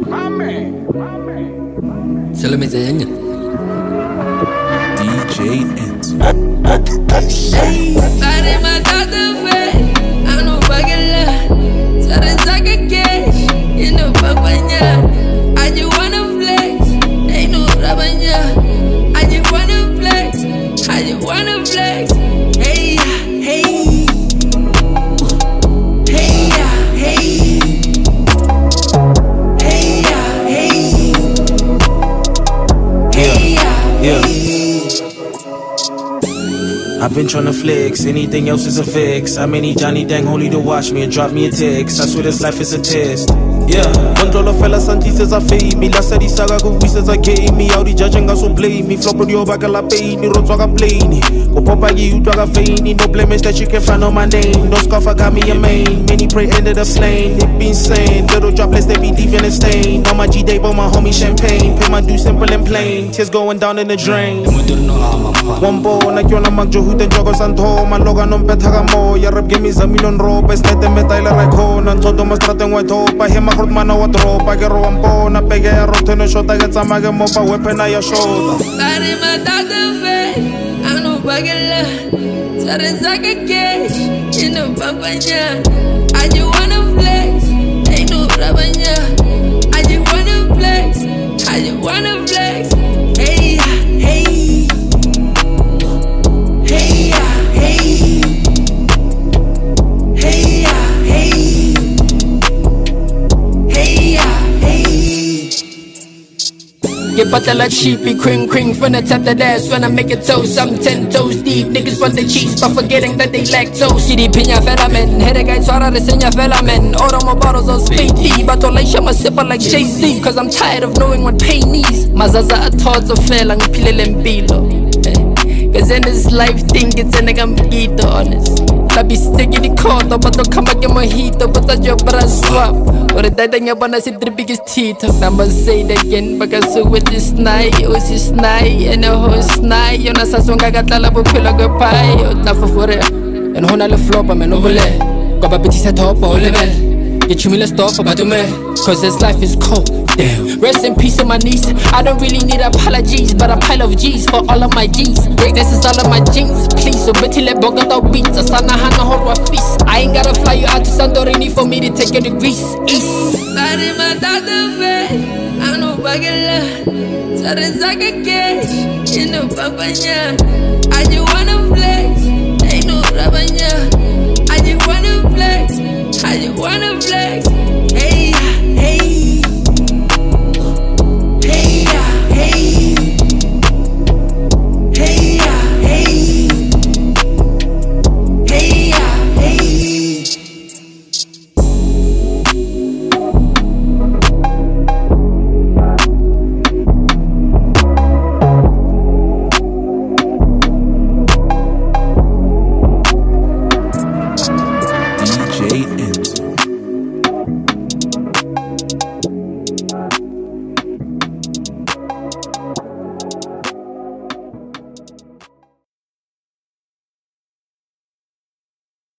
Solo me enseña. DJ Ends. Ey, pare matata fe, anu bagala, sare saca cash, you know papanya. I just wanna flex, they know rabanya. I just wanna flex, I just wanna flex. Hey, hey, hey, hey, hey, hey, hey, hey. I've been tryna flex, anything else is a fix. I may need Johnny Dang only to watch me and drop me a text. I swear this life is a test. Yeah, control fella santi says I fade me. La seri saga go says I gave me. Out the judging got so blame me. Flop audio back la pay ni roto ga plane. Go papa you to ga feini. No blemish that you can find on my name. No scarf I got me a main. Many pray ended up slain. It be insane. Little droplets they be leaving a stain. On my G-Day but my homie champagne. Pay my due simple and plain. Tears going down in the drain. One ball like you're na magjo who the joggers and ho. Man logan on petaga mo. Ya rap give me a million rope. Slide them metailer like ho. Nan todo mas traten white hope. I hear my heart man what rope. I get one ball. Na pege a rote no shot. I get some mage mo pa weapon I your shoulder. Pare matata fe, anu bagala, sare saca cash, you know papanya. I just wanna flex, they know rabanya. I just wanna flex, I just wanna flex. Hey, hey. Hey, hey, hey, hey, hey, hey. Get butter like sheepy, cream from the top to the ass. When I make it toast, I'm 10 toes deep. Niggas want the cheese, but forgetting that they lactose. CD piña felamen, head a guy try to send ya felamen. Order more bottles on speed D, but don't like shut my sipper like Jay-Z. Cause I'm tired of knowing what pain is. Mazaza a thoughts of fell and pillen bilo. Cause in this life thing, it's a nigga mojito, honest. I be sticking the corner, but don't come back in mojito. But I job, but I swap. Or the dead thing, I wanna see the biggest teeth. I'ma say it again, because so with this night, it was this night, and the whole night. You know, Sasson Gagatala, but feel like a pie. Not for it. And Hona the flop, I'm an overlay. Got a bitch set up, all level. Get you me let's stop about me. Cause this life is cold, damn. Rest in peace on my knees. I don't really need apologies, but a pile of G's for all of my G's. Greatness is all of my jeans. Please, so betty let Bogota beats. Asana hana horwa feast. I ain't gotta fly you out to Santorini for me to take you to Greece. East. Pare matata fe, anu bagala, sare saca cash, you know papanya. I just wanna flex, they know rabanya.